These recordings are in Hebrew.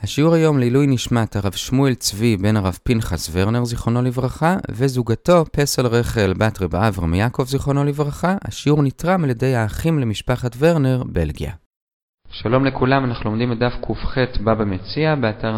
השיעור היום לעילוי נשמת הרב שמואל צבי בן הרב פנחס ורנר זיכרונו לברכה וזוגתו פסל רחל בת רב אברהם יעקב זיכרונו לברכה. השיעור נתרם על ידי האחים למשפחת ורנר, בלגיה. שלום לכולם, אנחנו לומדים את דף ק"ח בבא מציעא באתר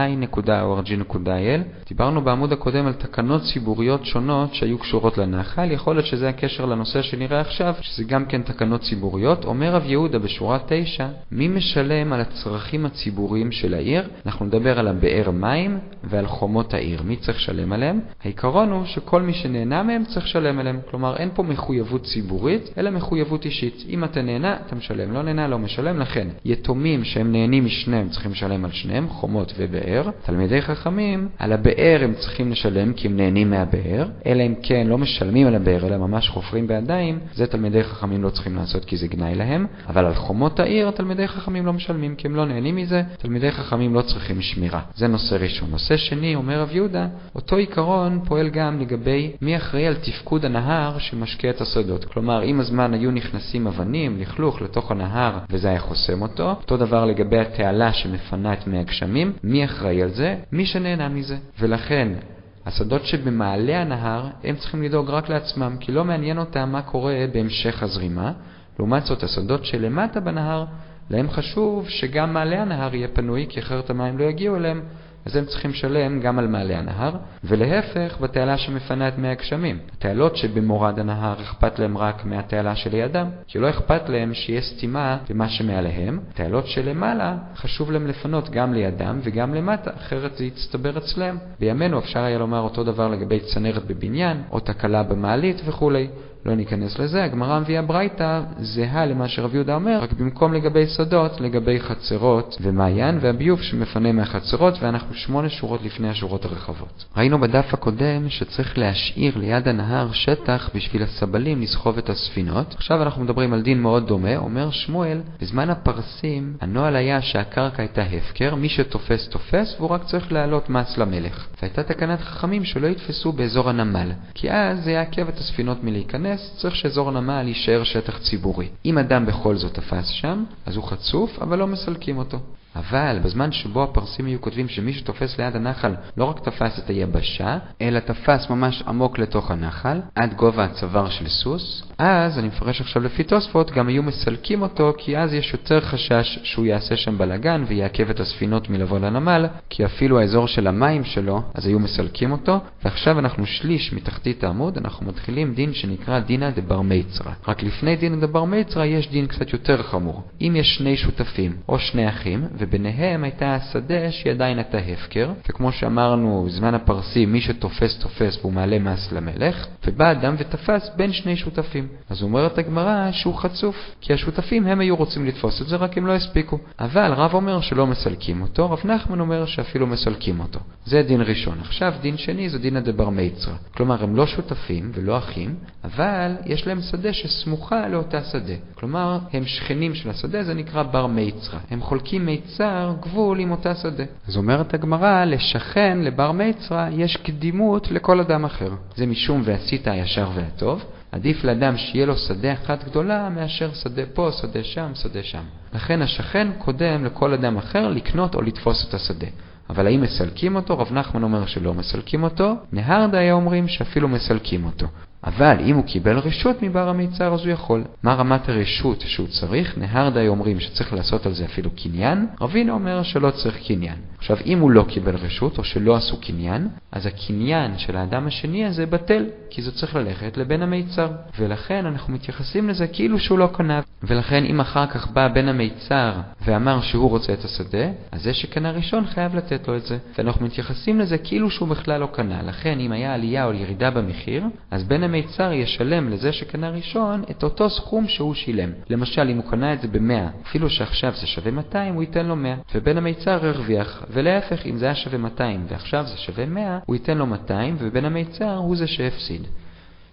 sinai.org.il. דיברנו בעמוד הקודם על תקנות ציבוריות שונות שהיו קשורות לנחל. יכול להיות שזה הקשר לנושא שנראה עכשיו, שזה גם כן תקנות ציבוריות. אומר רב יהודה בשורה 9, מי משלם על הצרכים הציבוריים של העיר? אנחנו נדבר על הבאר מים ועל חומות העיר. מי צריך לשלם עליהם? העיקרון הוא שכל מי שנהנה מהם צריך לשלם עליהם. כלומר, אין פה מחויבות ציבורית, אלא מחויבות אישית. אם אתה נהנה, אתה משלם. לא נהנה, לא משלם. לכן יתומים שהם נהנים משניהם צריכים לשלם על שניהם, חומות ובאר. תלמידי חכמים על הבאר הם צריכים לשלם כי הם נהנים מהבאר, אלא אם כן לא משלמים על הבאר אלא ממש חופרים בידיים, זה תלמידי חכמים לא צריכים לעשות כי זה גנאי להם. אבל על חומות העיר תלמידי חכמים לא משלמים כי הם לא נהנים מזה, תלמידי חכמים לא צריכים שמירה. זה נושא ראשון. נושא שני, אומר רב יהודה, אותו עיקרון פועל גם לגבי מי אחראי על תפקוד הנהר שמשקה את השדות. כלומר, אם הזמן היו נכנסים אבנים, לכלוך לתוך הנהר וזה היה חוסם אותו דבר לגבי התעלה שמפנה את מי הגשמים, מי אחראי על זה? מי שנהנה מזה. ולכן השדות שבמעלה הנהר הם צריכים לדאוג רק לעצמם, כי לא מעניין אותם מה קורה בהמשך הזרימה. לעומת זאת, השדות שלמטה בנהר, להם חשוב שגם מעלה הנהר יהיה פנוי, כי אחרת המים לא יגיעו אליהם, אז הם צריכים לשלם גם על מעלה הנהר, ולהפך בתעלה שמפנה את מי הגשמים. התעלות שבמורד הנהר אכפת להם רק מהתעלה שלידם, כי לא אכפת להם שיהיה סתימה במה שמעליהם. התעלות שלמעלה חשוב להם לפנות גם לידם וגם למטה, אחרת זה יצטבר אצלם. בימינו אפשר היה לומר אותו דבר לגבי צנרת בבניין, או תקלה במעלית וכו'. לא ניכנס לזה. הגמרא מביאה ברייתא זהה למה שרב יהודה אומר, רק במקום לגבי שדות, לגבי חצרות ומעיין והביוב שמפנה מהחצרות, ואנחנו 8 שורות לפני השורות הרחבות. ראינו בדף הקודם שצריך להשאיר ליד הנהר שטח בשביל הסבלים לסחוב את הספינות. עכשיו אנחנו מדברים על דין מאוד דומה. אומר שמואל, בזמן הפרסים הנוהל היה שהקרקע הייתה הפקר, מי שתופס תופס, והוא רק צריך להעלות מס למלך. והייתה תקנת חכמים שלא יתפסו באזור הנמל, כי אז זה יעכב את הספינות מלהיכנס. צריך שאזור הנמל יישאר שטח ציבורי. אם אדם בכל זאת תפס שם, אז הוא חצוף, אבל לא מסלקים אותו. אבל בזמן שבו הפרסים היו כותבים שמי שתופס ליד הנחל לא רק תפס את היבשה, אלא תפס ממש עמוק לתוך הנחל, עד גובה הצוואר של סוס, אז אני מפרש עכשיו לפי תוספות, גם היו מסלקים אותו, כי אז יש יותר חשש שהוא יעשה שם בלגן ויעכב את הספינות מלבוא לנמל, כי אפילו האזור של המים שלו, אז היו מסלקים אותו. ועכשיו אנחנו שליש מתחתית העמוד, אנחנו מתחילים דין שנקרא דינא דבר מצרא. רק לפני דינא דבר מצרא יש דין קצת יותר חמור. אם יש שני שותפים או שני אחים, וביניהם הייתה השדה שהיא עדיין הייתה הפקר, וכמו שאמרנו, בזמן הפרסים מי שתופס תופס והוא מעלה מס למלך, ובא אדם ותפס בין שני שותפים. אז אומרת הגמרא שהוא חצוף, כי השותפים הם היו רוצים לתפוס את זה, רק הם לא הספיקו. אבל רב אומר שלא מסלקים אותו, רב נחמן אומר שאפילו מסלקים אותו. זה דין ראשון. עכשיו דין שני זה דינא דבר מצרא. כלומר הם לא שותפים ולא אחים, אבל יש להם שדה שסמוכה לאותה שדה. כלומר הם שכנים של השדה, זה נקרא בר מצרא. הם חולקים מיצר גבול עם אותה שדה. אז אומרת הגמרא, לשכן לבר מצרא יש קדימות לכל אדם אחר. זה משום ועשית הישר והטוב. עדיף לאדם שיהיה לו שדה אחת גדולה מאשר שדה פה, שדה שם, שדה שם. לכן השכן קודם לכל אדם אחר לקנות או לתפוס את השדה. אבל האם מסלקים אותו? רב נחמן אומר שלא מסלקים אותו. נהרדאי אומרים שאפילו מסלקים אותו. אבל אם הוא קיבל רשות מבר המיצר אז הוא יכול. מה רמת הרשות שהוא צריך? נהרדאי אומרים שצריך לעשות על זה אפילו קניין. רבינו אומר שלא צריך קניין. עכשיו אם הוא לא קיבל רשות או שלא עשו קניין, אז הקניין של האדם השני הזה בטל, כי זה צריך ללכת לבן המיצר. ולכן אנחנו מתייחסים לזה כאילו שהוא לא קנה. ולכן אם אחר כך בא בן המיצר ואמר שהוא רוצה את השדה, אז זה שקנה ראשון חייב לתת לו את זה. ואנחנו מתייחסים לזה כאילו שהוא בכלל לא קנה. לכן אם היה עלייה או ירידה במחיר, אז בן המיצר ישלם לזה שקנה ראשון את אותו סכום שהוא שילם. למשל אם הוא קנה את זה ב100, אפילו שעכשיו זה שווה 200, הוא ייתן לו 100. ובן המיצר הרוויח. ולהפך, אם זה היה שווה 200 ועכשיו זה שווה 100, הוא ייתן לו 200 ובן המיצר הוא זה שהפסיד.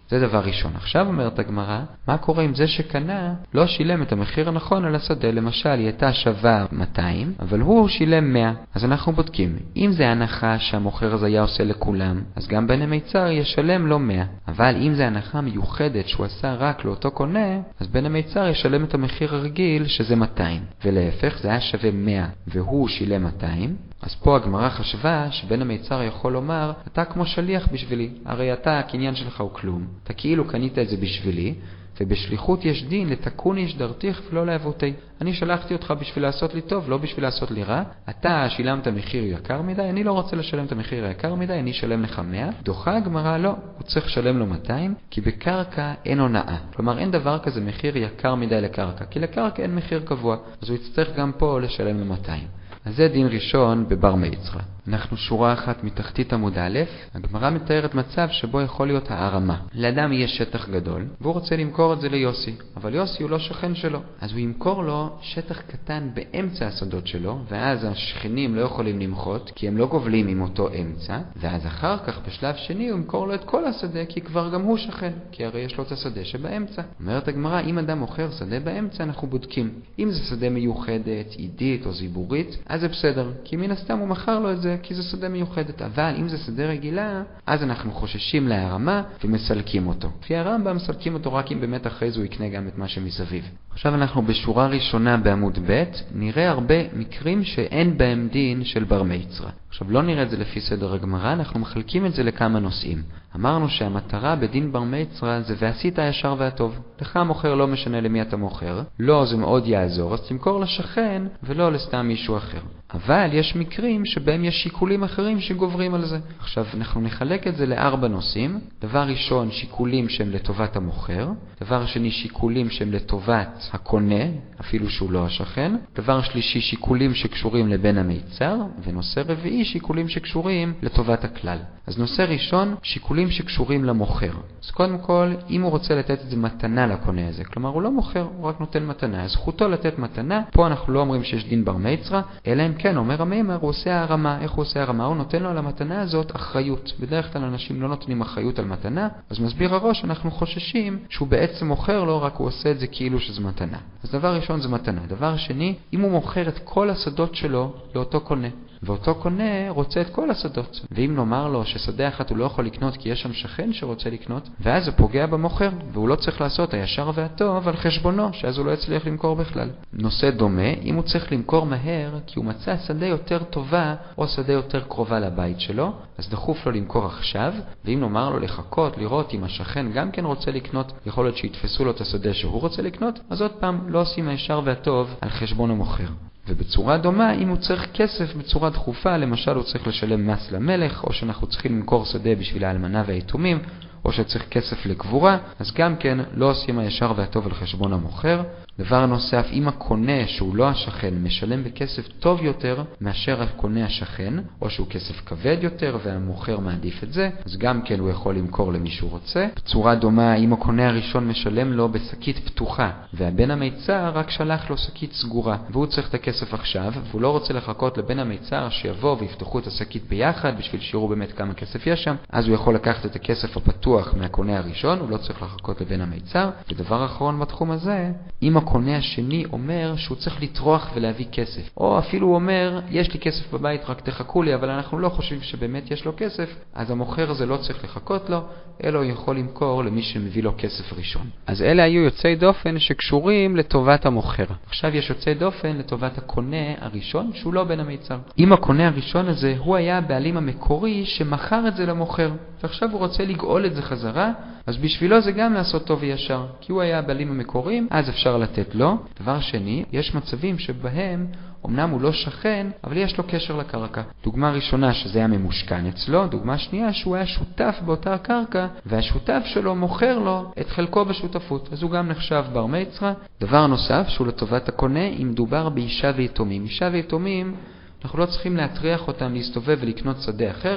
זה דבר ראשון. עכשיו אומרת הגמרא, מה קורה עם זה שקנה לא שילם את המחיר הנכון על השדה? למשל, היא הייתה שווה 200, אבל הוא שילם 100. אז אנחנו בודקים. אם זה הנחה שהמוכר הזה היה עושה לכולם, אז גם בן המיצר ישלם לו 100. אבל אם זה הנחה מיוחדת שהוא עשה רק לאותו קונה, אז בן המיצר ישלם את המחיר הרגיל שזה 200. ולהפך, זה היה שווה 100 והוא שילם 200. אז פה הגמרא חשבה שבן המיצר יכול לומר, אתה כמו שליח בשבילי, הרי אתה, הקניין שלך הוא כלום, אתה כאילו קנית את זה בשבילי, ובשליחות יש דין לתקון יש דרתיך ולא לעבותי. אני שלחתי אותך בשביל לעשות לי טוב, לא בשביל לעשות לי רע. אתה שילמת מחיר יקר מדי, אני לא רוצה לשלם את המחיר היקר מדי, אני אשלם לך 100. דוחה הגמרא, לא, הוא צריך לשלם לו 200, כי בקרקע אין הונאה. כלומר, אין דבר כזה מחיר יקר מדי לקרקע, כי לקרקע אין מחיר קבוע, אז הוא יצטרך גם פה לשלם לו 200. אז זה דין ראשון בבר מיצרא. אנחנו שורה אחת מתחתית עמוד א', הגמרא מתארת מצב שבו יכול להיות הערמה. לאדם יש שטח גדול, והוא רוצה למכור את זה ליוסי, אבל יוסי הוא לא שכן שלו. אז הוא ימכור לו שטח קטן באמצע השדות שלו, ואז השכנים לא יכולים למחות, כי הם לא גובלים עם אותו אמצע, ואז אחר כך בשלב שני הוא ימכור לו את כל השדה, כי כבר גם הוא שכן, כי הרי יש לו את השדה שבאמצע. אומרת הגמרא, אם אדם מוכר שדה באמצע, אנחנו בודקים. אם זה שדה מיוחדת, עידית או זיבורית, אז זה בסדר, כי מן הסתם הוא מכר לו את זה, כי זה שדה מיוחדת. אבל אם זה שדה רגילה, אז אנחנו חוששים להרמה ומסלקים אותו. לפי הרמב"ם מסלקים אותו רק אם באמת אחרי זה הוא יקנה גם את מה שמסביב. עכשיו אנחנו בשורה ראשונה בעמוד ב', נראה הרבה מקרים שאין בהם דין של בר מיצרא. עכשיו לא נראה את זה לפי סדר הגמרא, אנחנו מחלקים את זה לכמה נושאים. אמרנו שהמטרה בדין בר מיצרא זה ועשית הישר והטוב. לך המוכר לא משנה למי אתה מוכר, לא זה מאוד יעזור, אז תמכור לשכן ולא לסתם מישהו אחר. אבל יש מקרים שבהם יש שיקולים אחרים שגוברים על זה. עכשיו אנחנו נחלק את זה לארבע נושאים. דבר ראשון, שיקולים שהם לטובת המוכר. דבר שני, שיקולים שהם לטובת הקונה, אפילו שהוא לא השכן. דבר שלישי, שיקולים שקשורים לבן המיצר. ונושא רביעי, שיקולים שקשורים לטובת הכלל. אז נושא ראשון, שיקולים שקשורים למוכר. אז קודם כל, אם הוא רוצה לתת את זה מתנה לקונה הזה, כלומר הוא לא מוכר, הוא רק נותן מתנה, אז זכותו לתת מתנה. פה אנחנו לא אומרים שיש דין בר מיצרא, אלא אם כן אומר המימר, הוא עושה הרמה. איך הוא עושה הרמה? הוא נותן לו על המתנה הזאת אחריות. בדרך כלל אנשים לא נותנים אחריות על מתנה, אז מסביר הראש, אנחנו חוששים שהוא בעצם מוכר לו, רק הוא עושה את זה כאילו שזה מתנה. אז דבר ראשון זה מתנה. דבר שני, אם הוא מוכר את כל השדות שלו לאותו קונה, ואותו קונה רוצה את כל השדות. ואם נאמר לו ששדה אחת הוא לא יכול לקנות כי יש שם שכן שרוצה לקנות, ואז זה פוגע במוכר, והוא לא צריך לעשות הישר והטוב על חשבונו, שאז הוא לא יצליח למכור בכלל. נושא דומה, אם הוא צריך למכור מהר כי הוא מצא שדה יותר טובה או שדה יותר קרובה לבית שלו, אז דחוף לו למכור עכשיו, ואם נאמר לו לחכות, לראות אם השכן גם כן רוצה לקנות, יכול להיות שיתפסו לו את השדה שהוא רוצה לקנות, אז עוד פעם לא עושים הישר והטוב על חשבון המוכר. ובצורה דומה, אם הוא צריך כסף בצורה דחופה, למשל הוא צריך לשלם מס למלך, או שאנחנו צריכים למכור שדה בשביל האלמנה והיתומים, או שצריך כסף לקבורה, אז גם כן לא עושים הישר והטוב על חשבון המוכר. דבר נוסף, אם הקונה שהוא לא השכן משלם בכסף טוב יותר מאשר הקונה השכן, או שהוא כסף כבד יותר והמוכר מעדיף את זה, אז גם כן הוא יכול למכור למי שהוא רוצה. בצורה דומה, אם הקונה הראשון משלם לו בשקית פתוחה, והבן המיצר רק שלח לו שקית סגורה, והוא צריך את הכסף עכשיו, והוא לא רוצה לחכות לבן המיצר שיבוא ויפתחו את השקית ביחד בשביל שיראו באמת כמה כסף יש שם, אז הוא יכול לקחת את הכסף הפתוח מהקונה הראשון, הוא לא צריך לחכות לבן המיצר. ודבר אחרון בתחום הזה, אם הקונה השני אומר שהוא צריך לטרוח ולהביא כסף, או אפילו הוא אומר, יש לי כסף בבית, רק תחכו לי, אבל אנחנו לא חושבים שבאמת יש לו כסף, אז המוכר הזה לא צריך לחכות לו, אלא הוא יכול למכור למי שמביא לו כסף ראשון. אז אלה היו יוצאי דופן שקשורים לטובת המוכר. עכשיו יש יוצאי דופן לטובת הקונה הראשון, שהוא לא בן המיצר. אם הקונה הראשון הזה הוא היה הבעלים המקורי שמכר את זה למוכר, ועכשיו הוא רוצה לגאול את זה חזרה, אז בשבילו זה גם לעשות טוב וישר, כי הוא היה הבעלים המקוריים, אז אפשר לתת לו. דבר שני, יש מצבים שבהם אמנם הוא לא שכן, אבל יש לו קשר לקרקע. דוגמה ראשונה שזה היה ממושכן אצלו, דוגמה שנייה שהוא היה שותף באותה קרקע, והשותף שלו מוכר לו את חלקו בשותפות, אז הוא גם נחשב בר מיצרא. דבר נוסף שהוא לטובת הקונה, אם מדובר באישה ויתומים. אישה ויתומים, אנחנו לא צריכים להטריח אותם להסתובב ולקנות שדה אחרת.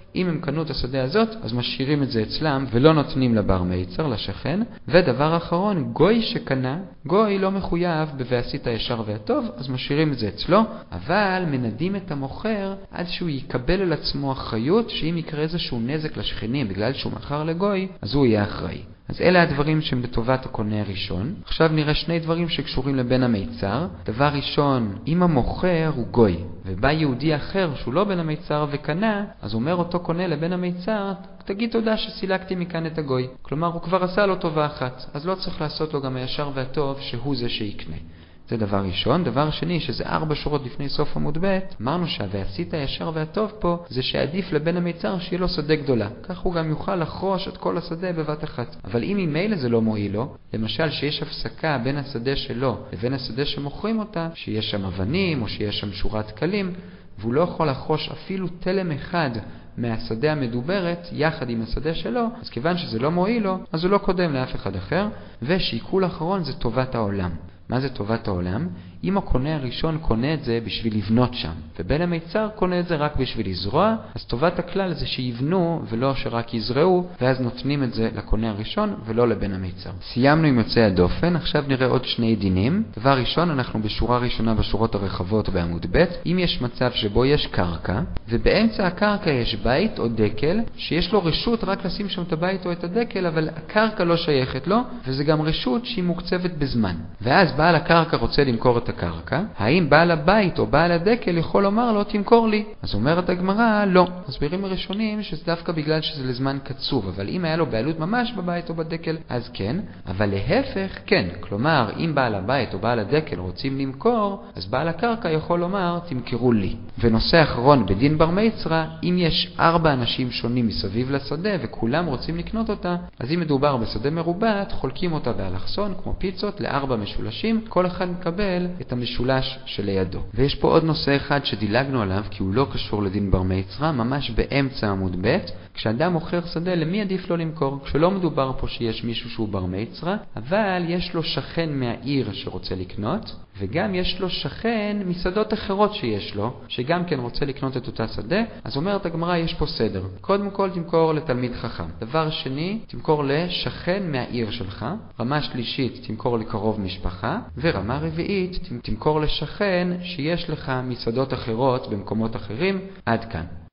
אם הם קנו את השדה הזאת, אז משאירים את זה אצלם ולא נותנים לבר מיצר, לשכן. ודבר אחרון, גוי שקנה, גוי לא מחויב ב"ועשית הישר והטוב", אז משאירים את זה אצלו, אבל מנדים את המוכר עד שהוא יקבל על עצמו אחריות שאם יקרה איזשהו נזק לשכנים בגלל שהוא מכר לגוי, אז הוא יהיה אחראי. אז אלה הדברים שהם לטובת הקונה הראשון. עכשיו נראה שני דברים שקשורים לבן המיצר. דבר ראשון, אם המוכר הוא גוי, ובא יהודי אחר שהוא לא בן המיצר וקנה, אז אומר אותו קונה לבן המיצר, תגיד תודה שסילקתי מכאן את הגוי. כלומר, הוא כבר עשה לו טובה אחת, אז לא צריך לעשות לו גם הישר והטוב שהוא זה שיקנה. זה דבר ראשון. דבר שני, שזה 4 שורות לפני סוף עמוד ב', אמרנו שה"ועשית הישר והטוב" פה זה שעדיף לבן המיצר שיהיה לו שדה גדולה. כך הוא גם יוכל לחרוש את כל השדה בבת אחת. אבל אם ממילא זה לא מועיל לו, למשל שיש הפסקה בין השדה שלו לבין השדה שמוכרים אותה, שיש שם אבנים או שיש שם שורת קלים, והוא לא יכול לחרוש אפילו תלם אחד מהשדה המדוברת יחד עם השדה שלו, אז כיוון שזה לא מועיל לו, אז הוא לא קודם לאף אחד אחר. ושיקול אחרון זה טובת העולם. מה זה טובת העולם? אם הקונה הראשון קונה את זה בשביל לבנות שם, ובן המיצר קונה את זה רק בשביל לזרוע, אז טובת הכלל זה שיבנו ולא שרק יזרעו, ואז נותנים את זה לקונה הראשון ולא לבן המיצר. סיימנו עם יוצאי הדופן, עכשיו נראה עוד שני דינים. דבר ראשון, אנחנו בשורה ראשונה בשורות הרחבות בעמוד ב'. אם יש מצב שבו יש קרקע, ובאמצע הקרקע יש בית או דקל, שיש לו רשות רק לשים שם את הבית או את הדקל, אבל הקרקע לא שייכת לו, וזה גם רשות שהיא מוקצבת בזמן. ואז בעל הקרקע רוצה למכור את הקרקע, האם בעל הבית או בעל הדקל יכול לומר לו תמכור לי? אז אומרת הגמרא לא. הסברים הראשונים שזה דווקא בגלל שזה לזמן קצוב, אבל אם היה לו בעלות ממש בבית או בדקל אז כן, אבל להפך כן. כלומר, אם בעל הבית או בעל הדקל רוצים למכור, אז בעל הקרקע יכול לומר תמכרו לי. ונושא אחרון בדין בר מיצרא, אם יש 4 אנשים שונים מסביב לשדה וכולם רוצים לקנות אותה, אז אם מדובר בשדה מרובעת, חולקים אותה באלכסון כמו פיצות ל4 משולשים, כל אחד מקבל את המשולש שלידו. ויש פה עוד נושא אחד שדילגנו עליו כי הוא לא קשור לדין בר מיצרא, ממש באמצע עמוד ב'. כשאדם מוכר שדה, למי עדיף לו למכור? כשלא מדובר פה שיש מישהו שהוא בר מיצרא, אבל יש לו שכן מהעיר שרוצה לקנות, וגם יש לו שכן משדות אחרות שיש לו, שגם כן רוצה לקנות את אותה שדה. אז אומרת הגמרא, יש פה סדר. קודם כל תמכור לתלמיד חכם. דבר שני, תמכור לשכן מהעיר שלך. רמה שלישית, תמכור לקרוב משפחה. ורמה רביעית, תמכור לשכן שיש לך משדות אחרות במקומות אחרים. עד כאן.